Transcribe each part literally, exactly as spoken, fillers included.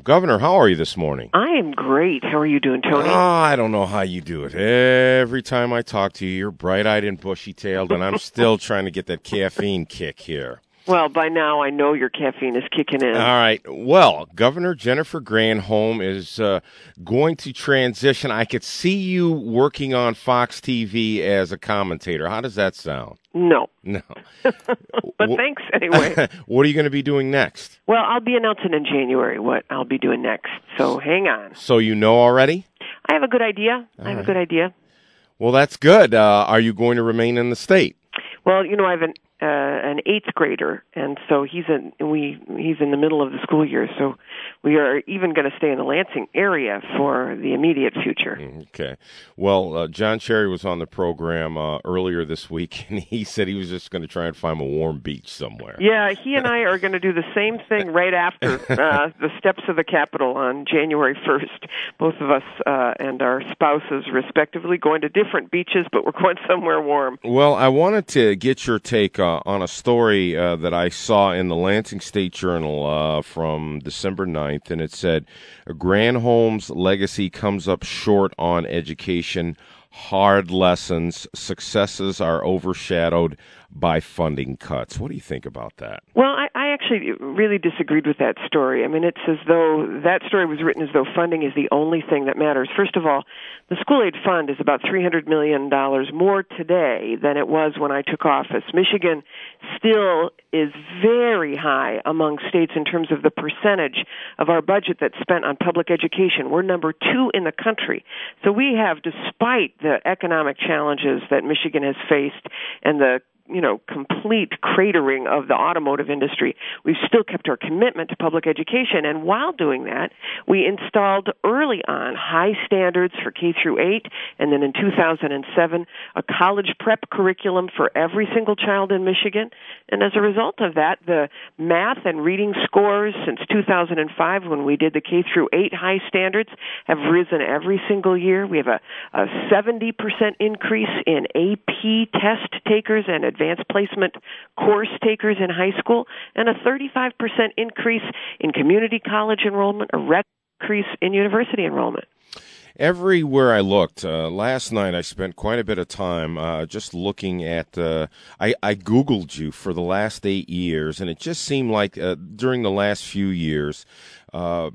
Governor, how are you this morning? I am great. How are you doing, Tony? Oh, I don't know how you do it. Every time I talk to you, you're bright-eyed and bushy-tailed, and I'm still trying to get that caffeine kick here. Well, by now I know your caffeine is kicking in. All right. Well, Governor Jennifer Granholm is uh, going to transition. I could see you working on Fox T V as a commentator. How does that sound? No. No. But thanks anyway. What are you going to be doing next? Well, I'll be announcing in January what I'll be doing next, so hang on. So you know already? I have a good idea. All I have right. a good idea. Well, that's good. Uh, are you going to remain in the state? Well, you know, I have an uh, an eighth grader, and so he's in we he's in the middle of the school year, so we are even going to stay in the Lansing area for the immediate future. Okay. Well, uh, John Cherry was on the program uh, earlier this week, and he said he was just going to try and find a warm beach somewhere. Yeah, he and I are going to do the same thing right after uh, the steps of the Capitol on January first. Both of us uh, and our spouses, respectively, going to different beaches, but we're going somewhere warm. Well, I wanted to get your take uh, on a story uh, that I saw in the Lansing State Journal uh, from December ninth, and it said, Granholm's legacy comes up short on education, hard lessons, successes are overshadowed by funding cuts. What do you think about that? Well, I, I actually really disagreed with that story. I mean, it's as though that story was written as though funding is the only thing that matters. First of all, the school aid fund is about three hundred million dollars more today than it was when I took office. Michigan still is very high among states in terms of the percentage of our budget that's spent on public education. We're number two in the country. So we have, despite the economic challenges that Michigan has faced and the you know, complete cratering of the automotive industry, we've still kept our commitment to public education. And while doing that, we installed early on high standards for K through eight, and then in two thousand seven, a college prep curriculum for every single child in Michigan. And as a result of that, the math and reading scores since two thousand five, when we did the K through eight high standards, have risen every single year. We have a, a seventy percent increase in A P test takers and advanced placement course takers in high school, and a thirty-five percent increase in community college enrollment, a record increase in university enrollment. Everywhere I looked, uh, last night I spent quite a bit of time uh, just looking at, uh, I, I Googled you for the last eight years, and it just seemed like uh, during the last few years, uh,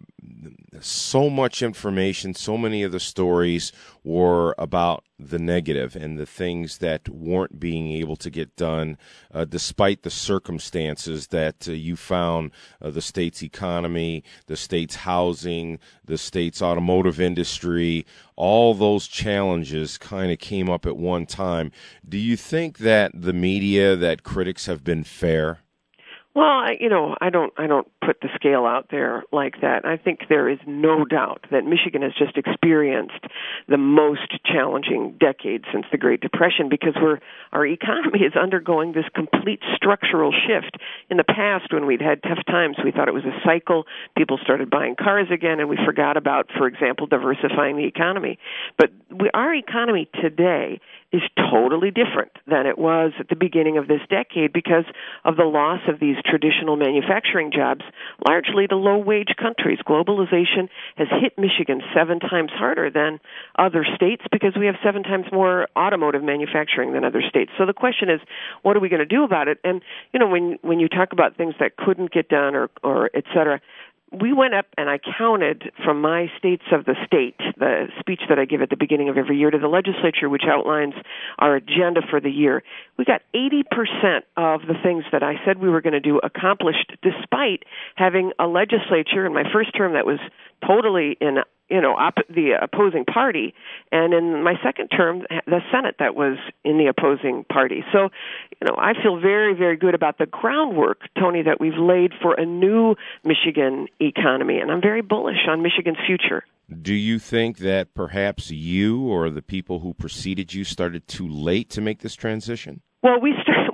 so much information, so many of the stories were about the negative and the things that weren't being able to get done uh, despite the circumstances that uh, you found uh, the state's economy, the state's housing, the state's automotive industry, all those challenges kind of came up at one time. Do you think that the media, that critics have been fair? Well, I, you know, I don't, I don't put the scale out there like that. I think there is no doubt that Michigan has just experienced the most challenging decade since the Great Depression, because we're, our economy is undergoing this complete structural shift. In the past, when we'd had tough times, we thought it was a cycle. People started buying cars again, and we forgot about, for example, diversifying the economy. But we, our economy today is totally different than it was at the beginning of this decade because of the loss of these traditional manufacturing jobs, largely to low-wage countries. Globalization has hit Michigan seven times harder than other states because we have seven times more automotive manufacturing than other states. So the question is, what are we going to do about it? And, you know, when when you talk about things that couldn't get done or, or et cetera, we went up and I counted from my states of the state, the speech that I give at the beginning of every year to the legislature, which outlines our agenda for the year. We got eighty percent of the things that I said we were going to do accomplished, despite having a legislature in my first term that was totally in you know, op- the opposing party, and in my second term, the Senate that was in the opposing party. So, you know, I feel very, very good about the groundwork, Tony, that we've laid for a new Michigan economy, and I'm very bullish on Michigan's future. Do you think that perhaps you or the people who preceded you started too late to make this transition? Well, we start,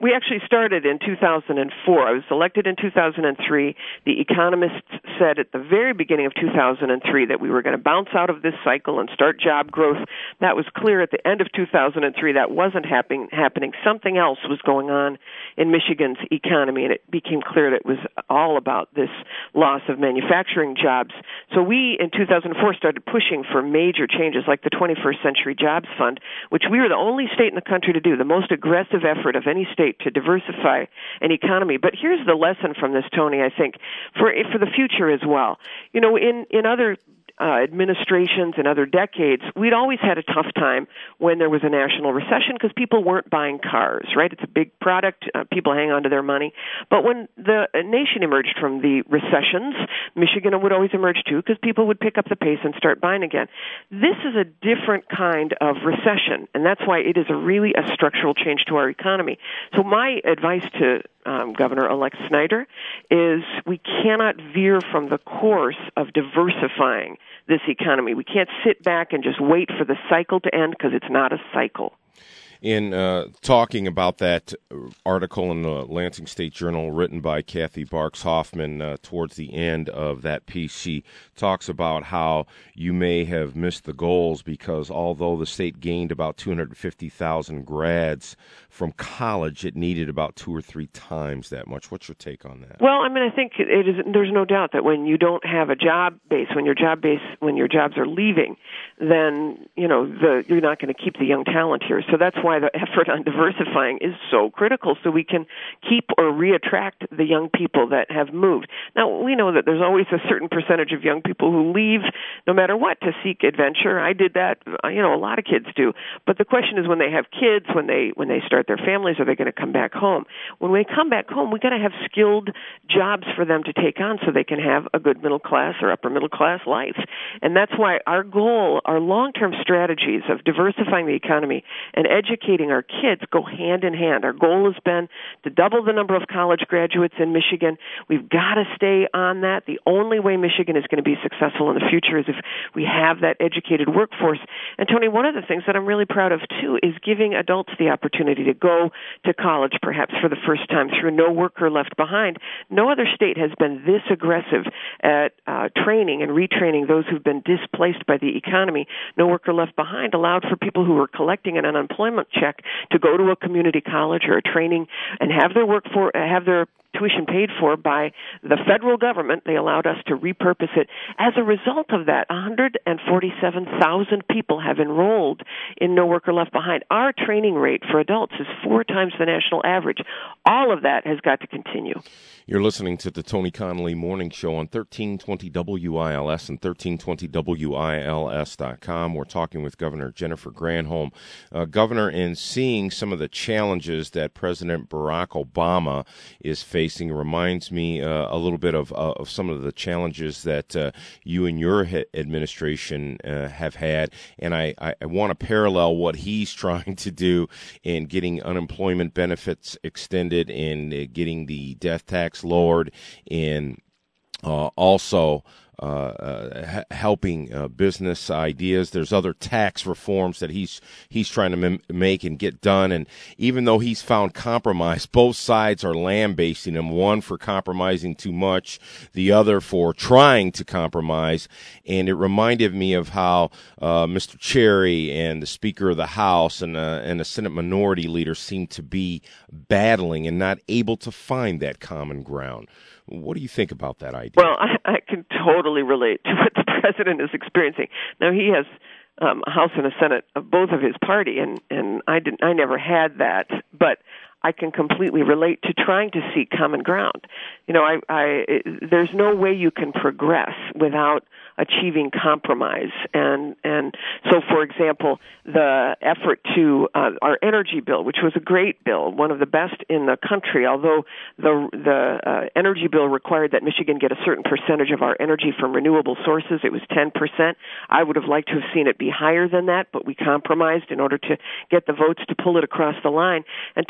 we actually started in two thousand four. I was elected in two thousand three. The economists said at the very beginning of two thousand three that we were going to bounce out of this cycle and start job growth. That was clear at the end of two thousand three. That wasn't happening. happening. Something else was going on in Michigan's economy, and it became clear that it was all about this loss of manufacturing jobs. So we, in two thousand four, started pushing for major changes like the twenty-first Century Jobs Fund, which we were the only state in the country to do, the most aggressive effort of any state to diversify an economy. But here's the lesson from this, Tony, I think, for for the future as well. You know, in, in other Uh, administrations and other decades, we'd always had a tough time when there was a national recession because people weren't buying cars, right? It's a big product. Uh, people hang on to their money. But when the nation emerged from the recessions, Michigan would always emerge too because people would pick up the pace and start buying again. This is a different kind of recession, and that's why it is a really a structural change to our economy. So my advice to um, Governor-elect Snyder is we cannot veer from the course of diversifying this economy. We can't sit back and just wait for the cycle to end because it's not a cycle. In uh, talking about that article in the Lansing State Journal written by Kathy Barks Hoffman uh, towards the end of that piece, she talks about how you may have missed the goals because although the state gained about two hundred fifty thousand grads from college, it needed about two or three times that much. What's your take on that? Well, I mean, I think it is. There's no doubt that when you don't have a job base, when your job base, when your jobs are leaving, then you know the, you're not going to keep the young talent here. So that's why the effort on diversifying is so critical, so we can keep or reattract the young people that have moved. Now, we know that there's always a certain percentage of young people who leave no matter what to seek adventure. I did that. You know, a lot of kids do. But the question is when they have kids, when they when they start their families, are they going to come back home? When they come back home, we got to have skilled jobs for them to take on so they can have a good middle class or upper middle class life. And that's why our goal, our long-term strategies of diversifying the economy and educating our kids go hand in hand. Our goal has been to double the number of college graduates in Michigan. We've got to stay on that. The only way Michigan is going to be successful in the future is if we have that educated workforce. And Tony, one of the things that I'm really proud of too is giving adults the opportunity to go to college perhaps for the first time through No Worker Left Behind. No other state has been this aggressive at uh, training and retraining those who've been displaced by the economy. No Worker Left Behind allowed for people who were collecting an unemployment check to go to a community college or a training and have their work for have their tuition paid for by the federal government. They allowed us to repurpose it. As a result of that, one hundred forty-seven thousand people have enrolled in No Worker Left Behind. Our training rate for adults is four times the national average. All of that has got to continue. You're listening to the Tony Connolly Morning Show on thirteen twenty W I L S and thirteen twenty W I L S dot com. We're talking with Governor Jennifer Granholm. Uh, Governor, in seeing some of the challenges that President Barack Obama is facing, reminds me uh, a little bit of uh, of some of the challenges that uh, you and your he- administration uh, have had. And I, I, I want to parallel what he's trying to do in getting unemployment benefits extended and uh, getting the death tax lowered, and uh, also uh, uh, h- helping uh, business ideas. There's other tax reforms that he's he's trying to m- make and get done. And even though he's found compromise, both sides are lambasting him, one for compromising too much, the other for trying to compromise. And it reminded me of how uh, Mister Cherry and the Speaker of the House and, uh, and the Senate Minority Leader seem to be battling and not able to find that common ground. What do you think about that idea? Well, I, I can totally relate to what the president is experiencing. Now, he has um, a House and a Senate of both of his party, and, and I didn't. I never had that, but I can completely relate to trying to seek common ground. You know, I, I there's no way you can progress without achieving compromise. And and so, for example, the effort to uh, our energy bill, which was a great bill, one of the best in the country, although the the uh, energy bill required that Michigan get a certain percentage of our energy from renewable sources. It was ten percent. I would have liked to have seen it be higher than that, but we compromised in order to get the votes to pull it across the line. And Tony, as a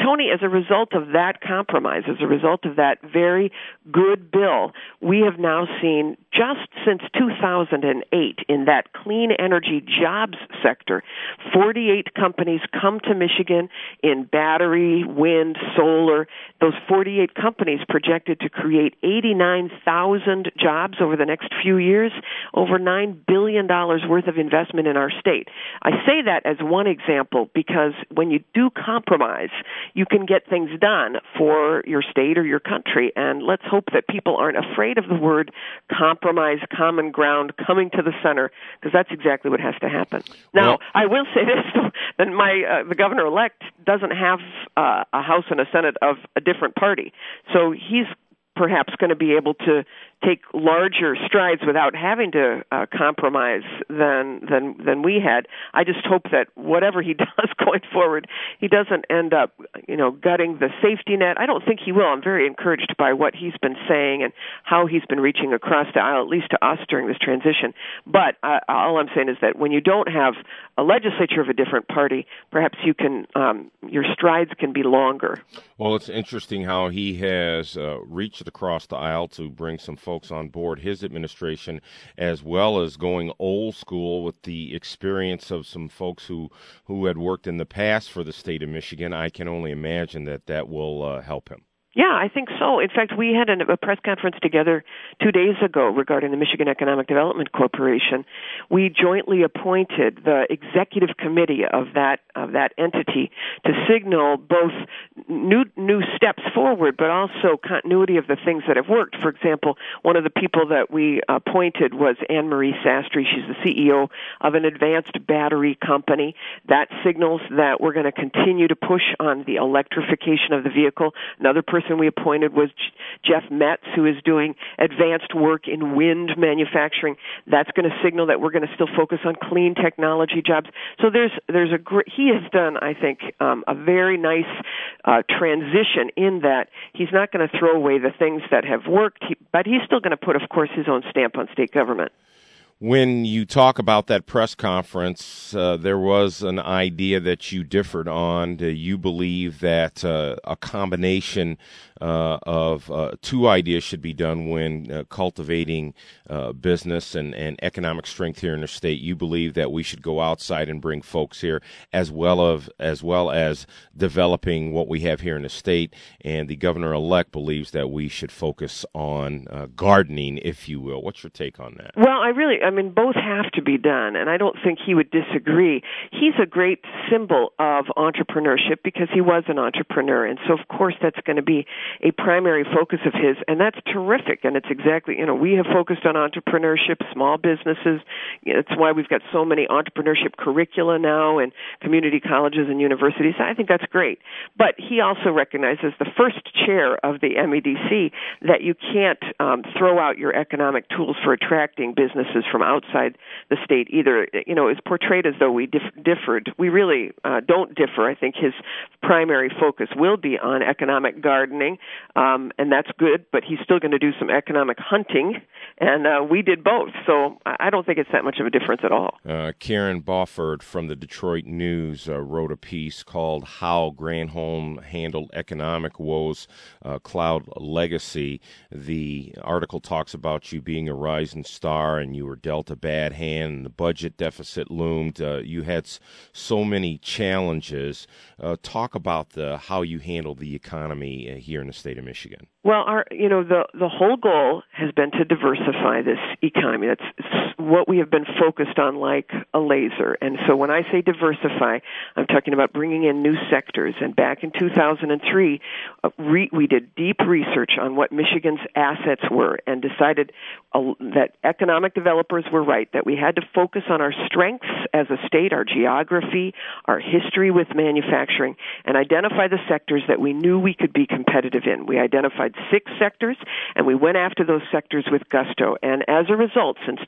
a result of that compromise, as a result of that very good bill, we have now seen just since two thousand eight in that clean energy jobs sector, forty-eight companies come to Michigan in battery, wind, solar. Those forty-eight companies projected to create eighty-nine thousand jobs over the next few years, over nine billion dollars worth of investment in our state. I say that as one example because when you do compromise, you can get things done for your state or your country. And let's hope that people aren't afraid of the word compromise, common ground, coming to the center, because that's exactly what has to happen. Now, well, I will say this, though, that my uh, the governor-elect doesn't have uh, a House and a Senate of a different party. So he's perhaps going to be able to take larger strides without having to uh, compromise than than than we had. I just hope that whatever he does going forward, he doesn't end up, you know, gutting the safety net. I don't think he will. I'm very encouraged by what he's been saying and how he's been reaching across the aisle, at least to us during this transition. But uh, all I'm saying is that when you don't have a legislature of a different party, perhaps you can um, your strides can be longer. Well, it's interesting how he has uh, reached across the aisle to bring some folks on board his administration, as well as going old school with the experience of some folks who, who had worked in the past for the state of Michigan. I can only imagine that that will uh, help him. Yeah, I think so. In fact, we had a press conference together two days ago regarding the Michigan Economic Development Corporation. We jointly appointed the executive committee of that of that entity to signal both new new steps forward, but also continuity of the things that have worked. For example, one of the people that we appointed was Anne Marie Sastry. She's the C E O of an advanced battery company. That signals that we're going to continue to push on the electrification of the vehicle. Another person we appointed was Jeff Metz, who is doing advanced work in wind manufacturing. That's going to signal that we're going to still focus on clean technology jobs. So there's there's a great, he has done, I think, um, a very nice uh, transition in that he's not going to throw away the things that have worked, he, but he's still going to put, of course, his own stamp on state government. When you talk about that press conference, uh, there was an idea that you differed on. Do you believe that uh, a combination uh, of uh, two ideas should be done when uh, cultivating uh, business and, and economic strength here in the state? You believe that we should go outside and bring folks here, as well of as well as developing what we have here in the state. And the governor-elect believes that we should focus on uh, gardening, if you will. What's your take on that? Well, I really. I mean, both have to be done, and I don't think he would disagree. He's a great symbol of entrepreneurship because he was an entrepreneur, and so, of course, that's going to be a primary focus of his, and that's terrific, and it's exactly, you know, we have focused on entrepreneurship, small businesses. It's why we've got so many entrepreneurship curricula now in community colleges and universities. I think that's great. But he also recognizes, the first chair of the M E D C, that you can't um, throw out your economic tools for attracting businesses from outside the state either. You know, it's portrayed as though we dif- differed. We really uh, don't differ. I think his primary focus will be on economic gardening, um, and that's good, but he's still going to do some economic hunting, and uh, we did both. So I don't think it's that much of a difference at all. Uh, Karen Bawford from the Detroit News uh, wrote a piece called How Granholm Handled Economic Woes, uh, Cloud Legacy. The article talks about you being a rising star and you were dealt a bad hand, and the budget deficit loomed. Uh, you had s- so many challenges. Uh, talk about the, how you handle the economy uh, here in the state of Michigan. Well, our, you know, the, the whole goal has been to diversify this economy. That's what we have been focused on like a laser. And so when I say diversify, I'm talking about bringing in new sectors. And back in two thousand three, uh, re- we did deep research on what Michigan's assets were and decided uh, that economic developers were right, that we had to focus on our strengths as a state, our geography, our history with manufacturing, and identify the sectors that we knew we could be competitive in. We identified six sectors, and we went after those sectors with gusto. And as a result, since two thousand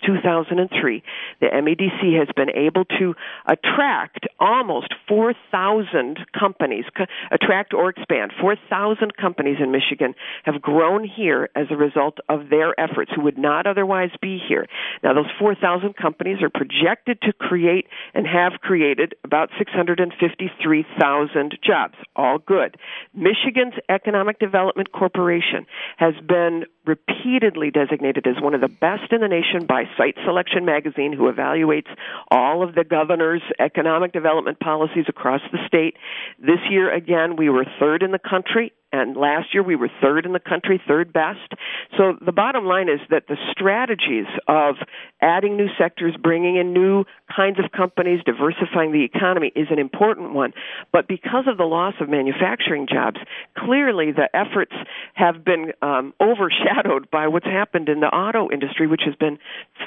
thousand three, the M E D C has been able to attract almost four thousand companies, co- attract or expand. four thousand companies in Michigan have grown here as a result of their efforts who would not otherwise be here. Now, those four thousand companies are projected to create and have created about six hundred fifty-three thousand jobs. All good. Michigan's Economic Development Corporation has been repeatedly designated as one of the best in the nation by Site Selection Magazine, who evaluates all of the governor's economic development policies across the state. This year, again, we were third in the country. And last year we were third in the country, third best. So the bottom line is that the strategies of adding new sectors, bringing in new kinds of companies, diversifying the economy is an important one. But because of the loss of manufacturing jobs, clearly the efforts have been um, overshadowed by what's happened in the auto industry, which has been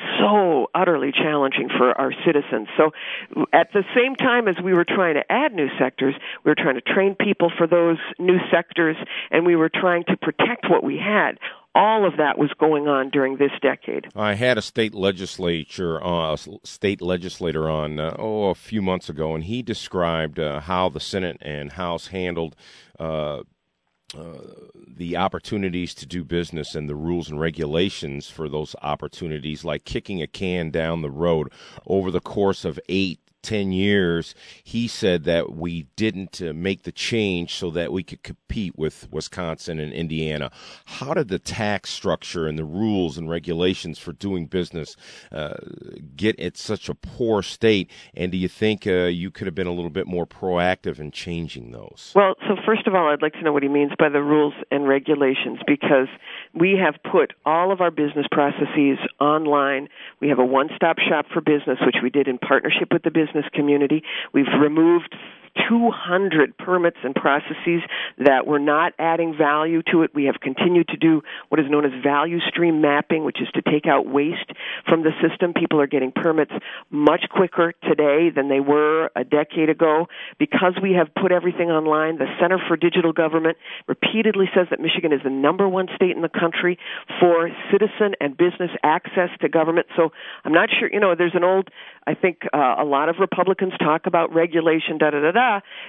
so utterly challenging for our citizens. So at the same time as we were trying to add new sectors, we were trying to train people for those new sectors, and we were trying to protect what we had. All of that was going on during this decade. I had a state legislature, uh, state legislator on uh, oh a few months ago, and he described uh, how the Senate and House handled uh, uh, the opportunities to do business and the rules and regulations for those opportunities, like kicking a can down the road over the course of eight. ten years. He said that we didn't uh, make the change so that we could compete with Wisconsin and Indiana. How did the tax structure and the rules and regulations for doing business uh, get at such a poor state? And do you think uh, you could have been a little bit more proactive in changing those? Well, so first of all, I'd like to know what he means by the rules and regulations, because we have put all of our business processes online. We have a one-stop shop for business, which we did in partnership with the business community. We've removed two hundred permits and processes that were not adding value to it. We have continued to do what is known as value stream mapping, which is to take out waste from the system. People are getting permits much quicker today than they were a decade ago. Because we have put everything online, the Center for Digital Government repeatedly says that Michigan is the number one state in the country for citizen and business access to government. So I'm not sure, you know, there's an old, I think uh, a lot of Republicans talk about regulation, da-da-da-da,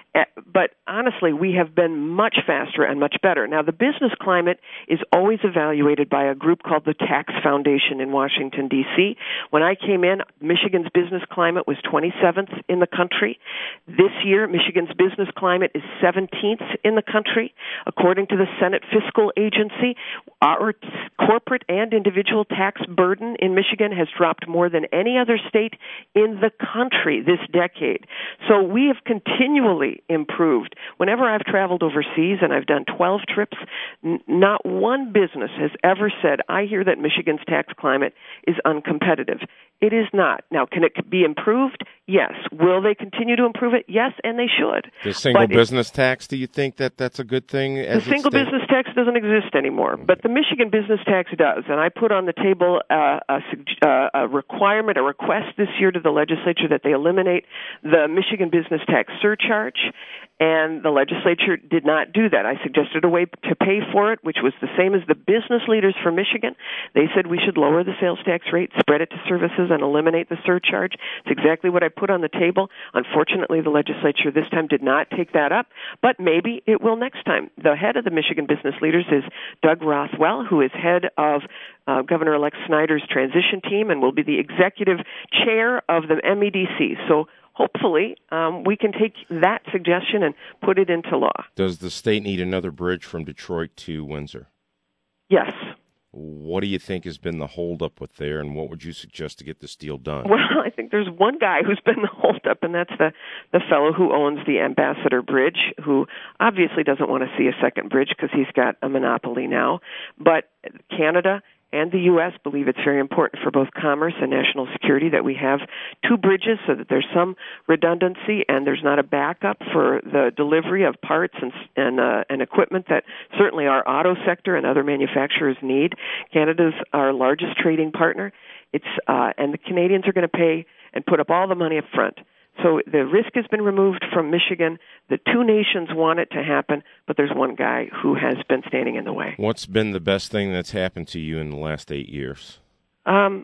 but honestly, we have been much faster and much better. Now, the business climate is always evaluated by a group called the Tax Foundation in Washington, D C When I came in, Michigan's business climate was twenty-seventh in the country. This year, Michigan's business climate is seventeenth in the country. According to the Senate Fiscal Agency, our corporate and individual tax burden in Michigan has dropped more than any other state in the country this decade. So we have continually improved. Whenever I've traveled overseas, and I've done twelve trips, n- not one business has ever said, I hear that Michigan's tax climate is uncompetitive. It is not. Now, can it be improved? Yes. Will they continue to improve it? Yes, and they should. The single but business it, tax, do you think that that's a good thing? As the single sta- business tax doesn't exist anymore, but the Michigan business tax does. And I put on the table uh, a, uh, a requirement, a request this year to the legislature that they eliminate the Michigan business tax surcharge, and the legislature did not do that. I suggested a way to pay for it, which was the same as the business leaders for Michigan. They said we should lower the sales tax rate, spread it to services, and eliminate the surcharge. It's exactly what I put on the table. Unfortunately, the legislature this time did not take that up, but maybe it will next time. The head of the Michigan business leaders is Doug Rothwell, who is head of uh, Governor-elect Snyder's transition team and will be the executive chair of the M E D C. So hopefully um, we can take that suggestion and put it into law. Does the state need another bridge from Detroit to Windsor? Yes. What do you think has been the holdup with there, and what would you suggest to get this deal done? Well, I think there's one guy who's been the holdup, and that's the, the fellow who owns the Ambassador Bridge, who obviously doesn't want to see a second bridge because he's got a monopoly now. But Canada and the U S believe it's very important for both commerce and national security that we have two bridges so that there's some redundancy and there's not a backup for the delivery of parts and and, uh, and equipment that certainly our auto sector and other manufacturers need. Canada's our largest trading partner. It's uh, and the Canadians are going to pay and put up all the money up front. So the risk has been removed from Michigan. The two nations want it to happen, but there's one guy who has been standing in the way. What's been the best thing that's happened to you in the last eight years? Um,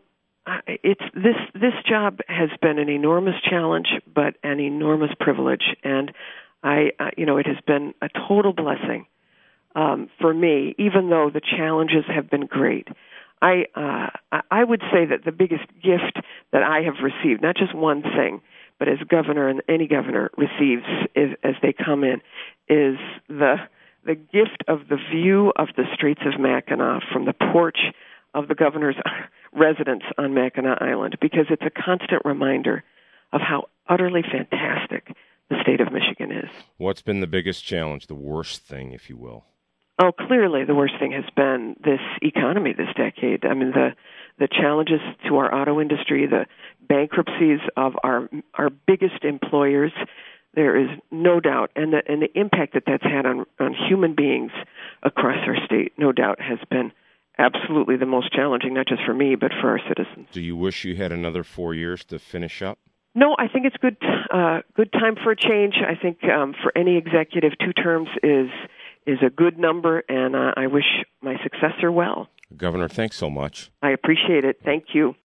it's this this job has been an enormous challenge, but an enormous privilege, and I, uh, you know, it has been a total blessing um, for me, even though the challenges have been great. I uh, I would say that the biggest gift that I have received, not just one thing, but as governor and any governor receives is, as they come in, is the the gift of the view of the Straits of Mackinac from the porch of the governor's residence on Mackinac Island, because it's a constant reminder of how utterly fantastic the state of Michigan is. What's been the biggest challenge, the worst thing, if you will? Oh, clearly the worst thing has been this economy this decade. I mean, the the challenges to our auto industry, the bankruptcies of our our biggest employers, there is no doubt, and the and the impact that that's had on, on human beings across our state, no doubt, has been absolutely the most challenging, not just for me, but for our citizens. Do you wish you had another four years to finish up? No, I think it's good. Uh, good time for a change. I think um, for any executive, two terms is is a good number, and uh, I wish my successor well. Governor, thanks so much. I appreciate it. Thank you.